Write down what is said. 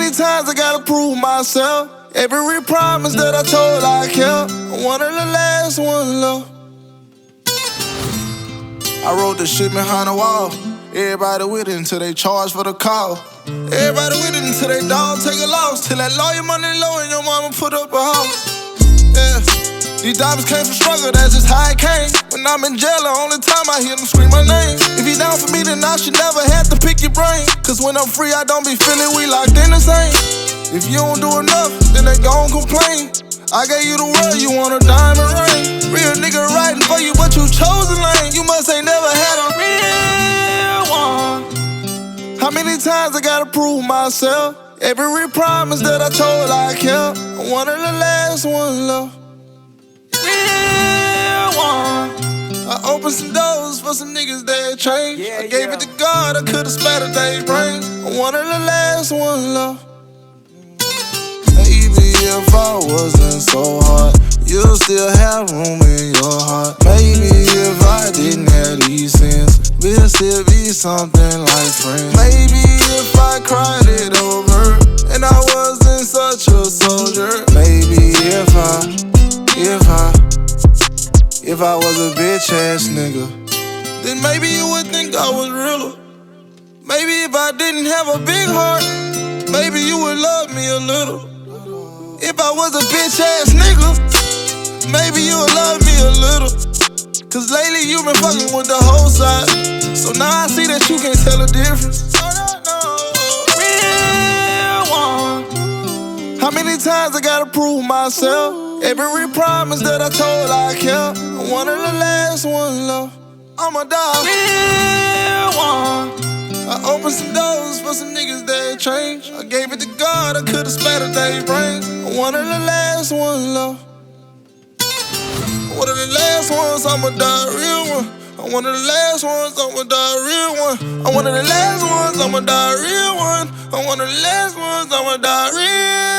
many times I gotta prove myself? Every promise that I told I kept. I'm one of the last ones left. I wrote the shit behind the wall. Everybody with it until they charge for the call. Everybody with it until they dog take a loss. Till that lawyer money low and your mama put up a house. Yeah, these diamonds came from struggle, that's just how it came. When I'm in jail, the only time I hear them scream my name. If you down for me, then I should never have to pick your brain. Cause when I'm free, I don't be feeling we locked in the same. If you don't do enough, then they gon' complain. I gave you the world, you want a diamond ring. Real nigga riding for you, but you chose a lane. You must ain't never had a real one. How many times I gotta prove myself? Every promise that I told I kept. I'm one of the last ones left. Real one. I opened some doors for some niggas that changed. I gave it to God, I could've splattered their brains. I'm one of the last ones left. Maybe if I wasn't so hard, you'll still have room in your heart. Maybe if I didn't have these sins, we'll still be something like friends. Maybe if I cried it over and I wasn't such a soldier. Maybe if I was a bitch ass nigga, then maybe you would think I was realer. Maybe if I didn't have a big heart, maybe you would love me a little. If I was a bitch ass nigga, maybe you would love me a little. Cause lately you been fucking with the whole side. So now I see that you can't tell the difference. Real one. How many times I gotta prove myself? Every promise that I told I kept. I'm one of the last ones left. I'ma die. Real one. I opened some doors for some niggas that changed. I gave it to God, I could've splattered their brains. I'm one of the last ones left. One of the last ones, I'ma die a real one. I'm one of the last ones, I'ma die a real one. I'm one of the last ones, I'ma die a real one. I'm one of the last ones, I'ma die real.